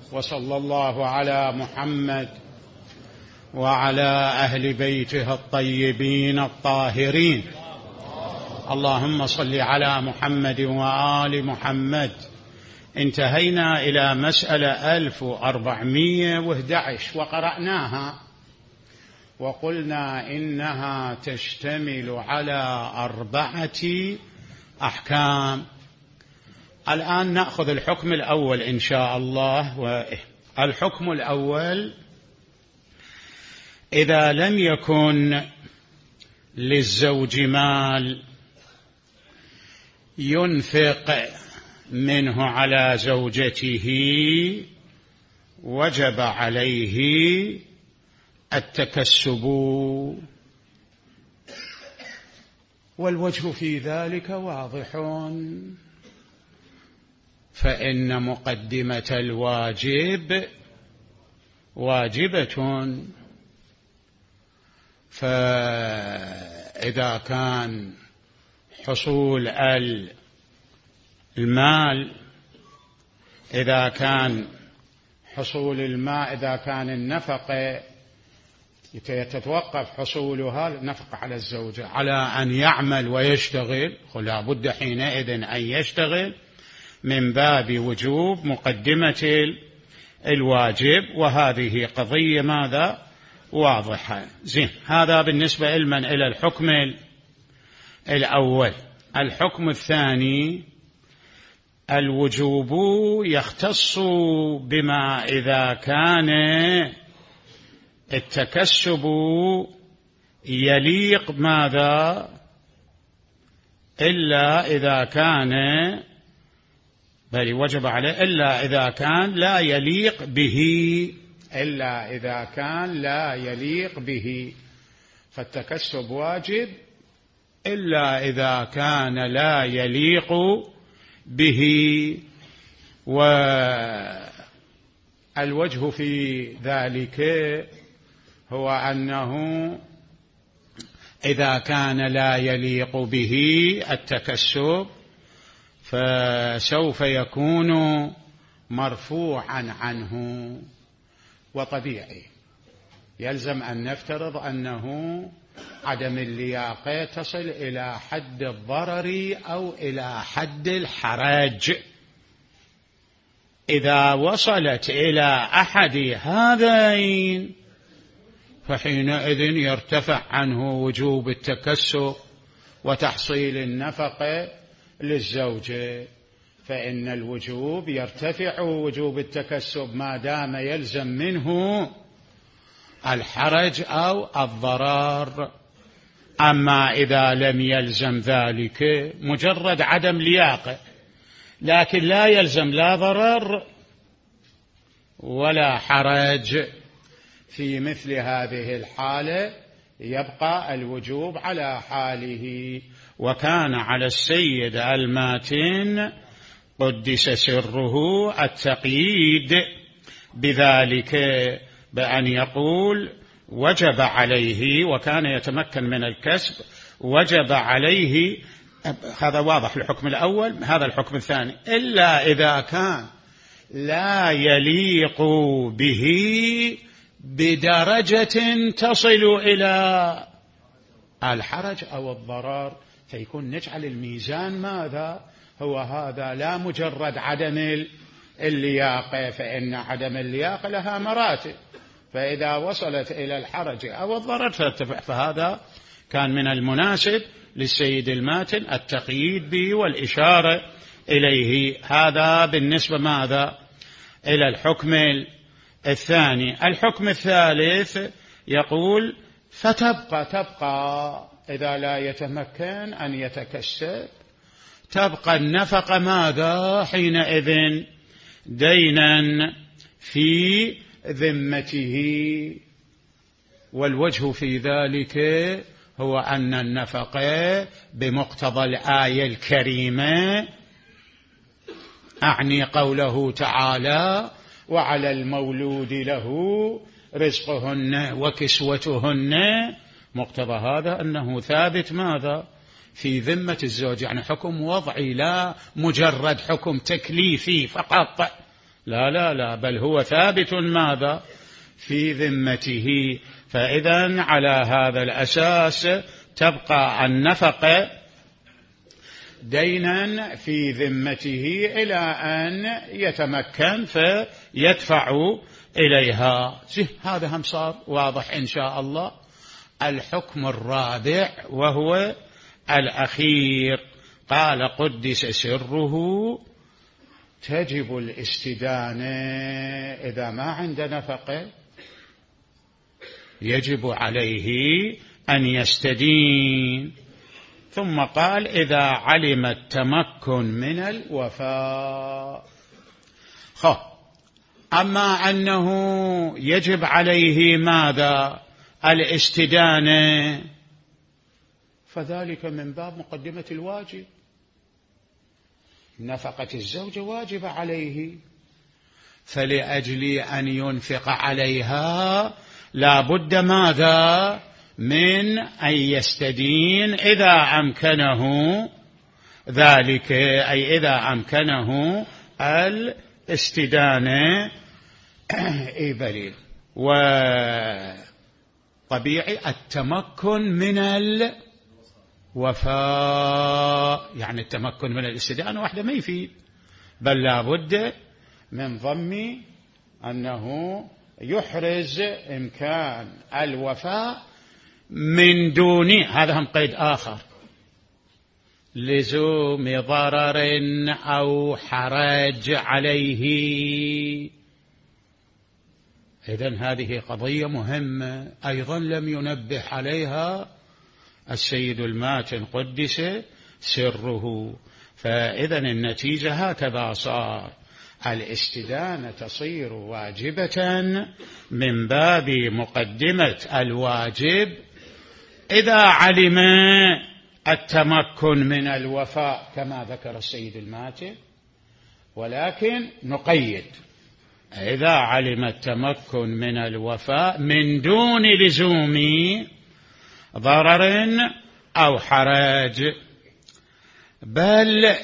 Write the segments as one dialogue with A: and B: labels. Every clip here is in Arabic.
A: وصلى الله على محمد وعلى أهل بيته الطيبين الطاهرين. اللهم صل على محمد وآل محمد. انتهينا إلى مسألة 1411 وقرأناها وقلنا إنها تشتمل على 4 أحكام. الآن نأخذ الحكم الأول إن شاء الله. والحكم الأول: إذا لم يكن للزوج مال ينفق منه على زوجته وجب عليه التكسب، والوجه في ذلك واضح، فإن مقدمة الواجب واجبة، فإذا كان حصول المال إذا كان النفقة يتوقف حصولها النفقة على الزوجة على أن يعمل ويشتغل، لا بد حينئذ أن يشتغل من باب وجوب مقدمة الواجب، وهذه قضية ماذا واضحة. زين، هذا بالنسبة إلى الحكم الأول. الحكم الثاني: الوجوب يختص بما إذا كان التكسب يليق ماذا إلا إذا كان وجب عليه إلا إذا كان لا يليق به، فالتكسب واجب إلا إذا كان لا يليق به. والوجه في ذلك هو أنه إذا كان لا يليق به التكسب فسوف يكون مرفوعا عنه، وطبيعي يلزم أن نفترض أنه عدم اللياقة تصل إلى حد الضرر أو إلى حد الحرج. إذا وصلت إلى أحد هذين فحينئذ يرتفع عنه وجوب التكسب وتحصيل النفقة للزوجة، فإن الوجوب يرتفع وجوب التكسب ما دام يلزم منه الحرج أو الضرر. أما إذا لم يلزم ذلك مجرد عدم لياقة لكن لا يلزم لا ضرر ولا حرج، في مثل هذه الحالة يبقى الوجوب على حاله. وكان على السيد الماتن قدس سره التقييد بذلك بأن يقول وجب عليه، وكان يتمكن من الكسب، وجب عليه. هذا واضح الحكم الأول. هذا الحكم الثاني: إلا إذا كان لا يليق به بدرجة تصل إلى الحرج أو الضرر، فيكون نجعل الميزان ماذا هو هذا، لا مجرد عدم اللياقة، فإن عدم اللياقة لها مراتب، فإذا وصلت إلى الحرج أو الضرر فارتفع. فهذا كان من المناسب للسيد الماتن التقييد به والإشارة إليه. هذا بالنسبة ماذا إلى الحكم الثاني. الحكم الثالث يقول: فتبقى إذا لا يتمكن أن يتكسب تبقى النفقة ماذا حينئذ دينا في ذمته. والوجه في ذلك هو أن النفقة بمقتضى الآية الكريمة، أعني قوله تعالى: وعلى المولود له رزقهن وكسوتهن، مقتضى هذا أنه ثابت ماذا في ذمة الزوج، يعني حكم وضعي لا مجرد حكم تكليفي فقط، لا لا لا، بل هو ثابت ماذا؟ في ذمته. فإذا على هذا الأساس تبقى النفقة دينا في ذمته إلى أن يتمكن فيدفع إليها. هذا هم صار واضح إن شاء الله. الحكم الرابع وهو الأخير، قال قدس سره: تجب الاستدانة إذا ما عند نفقة، يجب عليه أن يستدين. ثم قال: إذا علم التمكن من الوفاء. أما أنه يجب عليه ماذا؟ الاستدانة، فذلك من باب مقدمة الواجب. نفقة الزوجة واجبة عليه، فلأجل أن ينفق عليها لا بد ماذا؟ من أن يستدين إذا أمكنه ذلك، أي إذا أمكنه الاستدانة. بليل. وطبيعي التمكن من الوفاء، يعني التمكن من الاستدانة وحده ما يفيد، بل لا بد من ضم أنه يحرز إمكان الوفاء من دون، هذا هم قيد آخر، لزوم ضرر أو حرج عليه. إذن هذه قضية مهمة أيضا لم ينبه عليها السيد الماتن قدس سره. فإذن النتيجة هكذا صار: الاستدانة تصير واجبة من باب مقدمة الواجب إذا علم التمكن من الوفاء كما ذكر السيد الماتن، ولكن نقيد: إذا علم التمكن من الوفاء من دون لزوم ضرر أو حرج. بل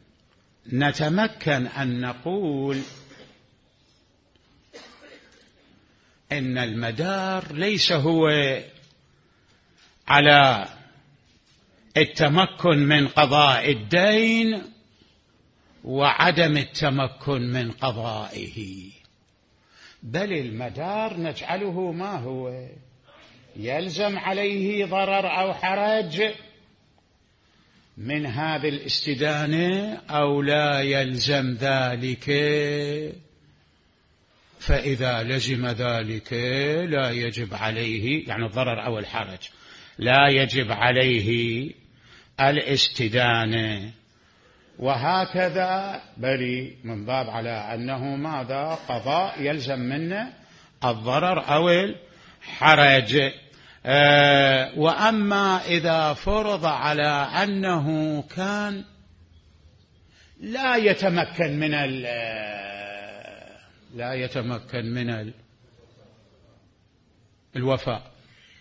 A: نتمكن أن نقول إن المدار ليس هو على التمكن من قضاء الدين وعدم التمكن من قضائه، بل المدار نجعله ما هو؟ يلزم عليه ضرر أو حرج من هذه الاستدانة أو لا يلزم ذلك. فإذا لزم ذلك لا يجب عليه، يعني الضرر أو الحرج، لا يجب عليه الاستدانة. وهكذا بل من باب على أنه ماذا؟ قضاء يلزم منه الضرر أو الحرج. وأما إذا فرض على أنه كان لا يتمكن من الوفاء،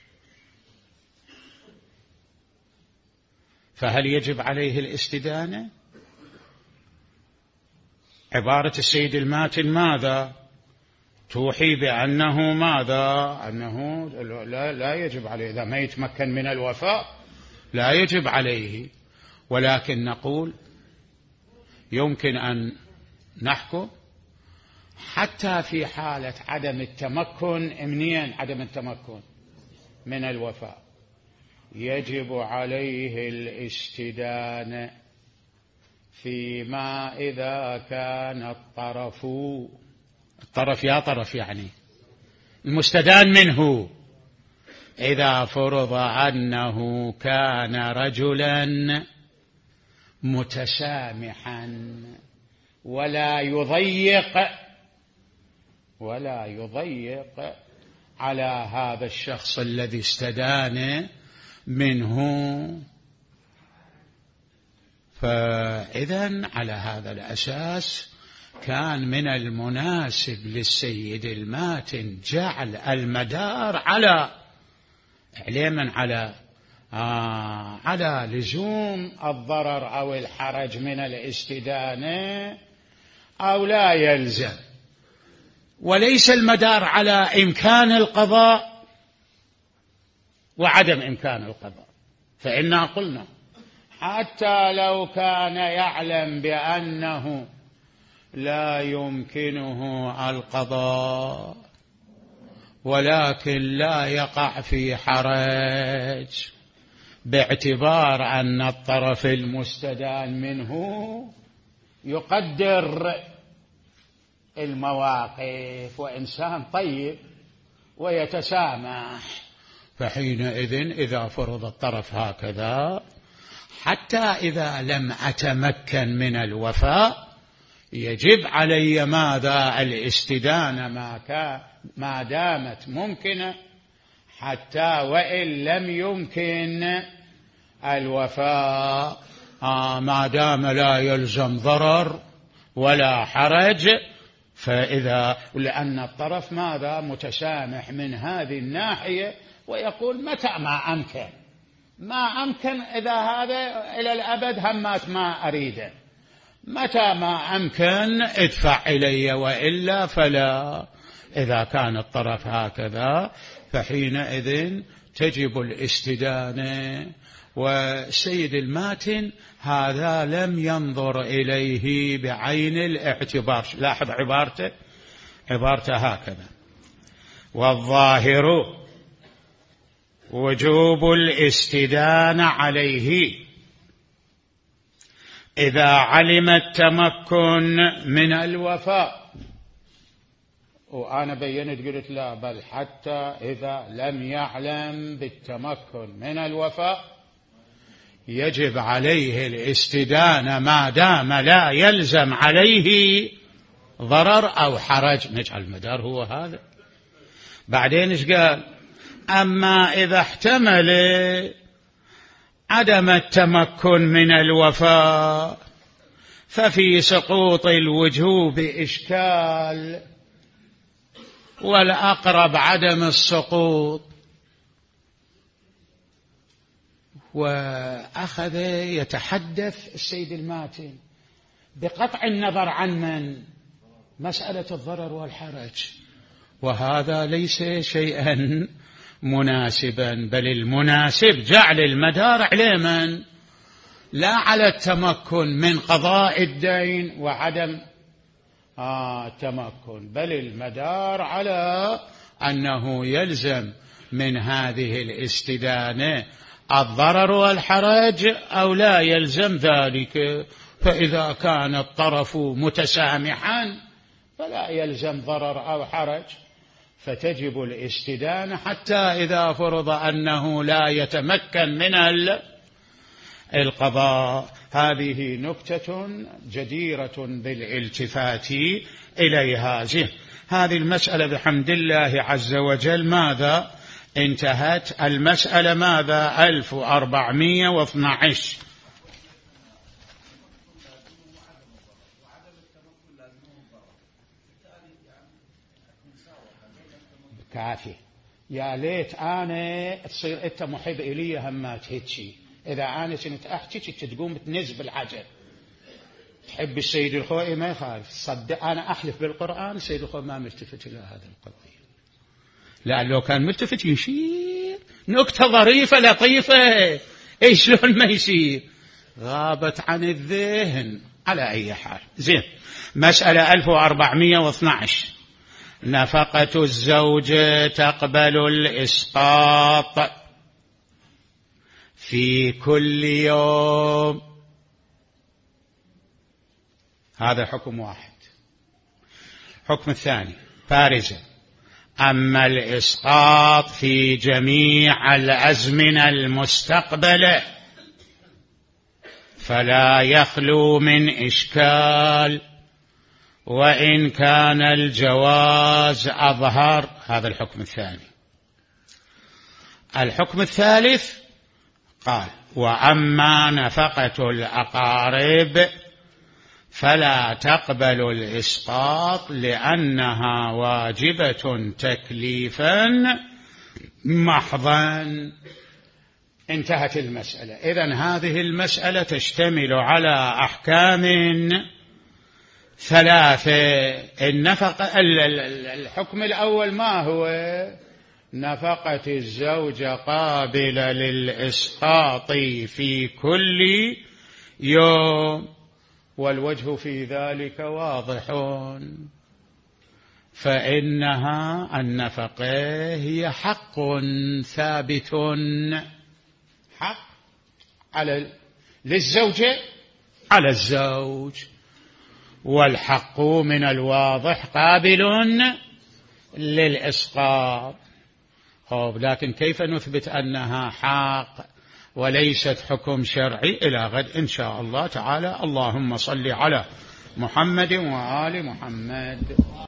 A: فهل يجب عليه الاستدانة؟ عبارة السيد الماتن ماذا؟ توحي بأنه ماذا؟ أنه لا يجب عليه، إذا ما يتمكن من الوفاء لا يجب عليه. ولكن نقول يمكن أن نحكم حتى في حالة عدم التمكن. منين عدم التمكن من الوفاء؟ يجب عليه الاستدانة فيما إذا كان الطرف يا طرف، يعني المستدان منه، إذا فرض أنه كان رجلا متسامحا ولا يضيق على هذا الشخص الذي استدان منه. فإذن على هذا الأساس كان من المناسب للسيد الماتن جعل المدار على لزوم الضرر أو الحرج من الاستدانة أو لا يلزم. وليس المدار على إمكان القضاء وعدم إمكان القضاء. فإنا قلنا حتى لو كان يعلم بأنه لا يمكنه القضاء ولكن لا يقع في حرج باعتبار أن الطرف المستدان منه يقدر المواقف وإنسان طيب ويتسامح، فحينئذ إذا فرض الطرف هكذا حتى إذا لم أتمكن من الوفاء يجب علي ماذا؟ الاستدانة ما دامت ممكنة، حتى وإن لم يمكن الوفاء ما دام لا يلزم ضرر ولا حرج. فإذا لأن الطرف ماذا؟ متسامح من هذه الناحية، ويقول متى ما أمكن إذا هذا إلى الأبد همات ما أريده، متى ما أمكن ادفع إلي وإلا فلا. إذا كان الطرف هكذا فحينئذ تجب الاستدانة. والسيد الماتن هذا لم ينظر إليه بعين الاعتبار. لاحظ عبارته هكذا: والظاهر وجوب الاستدانة عليه إذا علم التمكن من الوفاء. وأنا بينت قلت لا، بل حتى إذا لم يعلم بالتمكن من الوفاء يجب عليه الاستدانة ما دام لا يلزم عليه ضرر أو حرج. نجعل المدار هو هذا. بعدين إيش قال؟ أما إذا احتمل عدم التمكن من الوفاء ففي سقوط الوجوب إشكال، والأقرب عدم السقوط. وأخذ يتحدث السيد الماتن بقطع النظر عن من؟ مسألة الضرر والحرج، وهذا ليس شيئا مناسبا، بل المناسب جعل المدار على من؟ لا على التمكن من قضاء الدين وعدم التمكن، بل المدار على أنه يلزم من هذه الاستدانة الضرر والحرج أو لا يلزم ذلك. فإذا كان الطرف متسامحا فلا يلزم ضرر أو حرج، فتجب الاستدانة حتى إذا فرض أنه لا يتمكن من القضاء. هذه نكتة جديرة بالالتفات إليها. هذه المسألة بحمد الله عز وجل ماذا؟ انتهت. المسألة ماذا؟ 1412. كافي. يا ليت أنا تصير أنت محب إلي همات هيك. إذا أنا كنت أحكي تقوم تنزب الحجر. تحب السيد الخوئي ما يخالف، صدق أنا أحلف بالقرآن السيد الخوئي ما ملتفت إلى هذا القضية، لأن لو كان ملتفت يشير نكتة ظريفة لطيفة، إيش شلون ما يصير؟ غابت عن الذهن. على أي حال زين. مسألة 1412. نفقة الزوج تقبل الإسقاط في كل يوم. هذا حكم واحد. حكم الثاني فارزة: أما الإسقاط في جميع الأزمنة المستقبلة فلا يخلو من إشكال، وإن كان الجواز أظهر. هذا الحكم الثاني. الحكم الثالث قال: وأما نفقة الأقارب فلا تقبل الإسقاط لأنها واجبة تكليفا محضا. انتهت المسألة. إذن هذه المسألة تشتمل على أحكام 3. الحكم الأول ما هو؟ نفقة الزوجة قابلة للإسقاط في كل يوم، والوجه في ذلك واضح، فإنها النفقة هي حق ثابت، حق للزوجة على الزوج، والحق من الواضح قابل للإسقاط. لكن كيف نثبت أنها حق وليست حكم شرعي؟ إلى غد إن شاء الله تعالى. اللهم صل على محمد وآل محمد.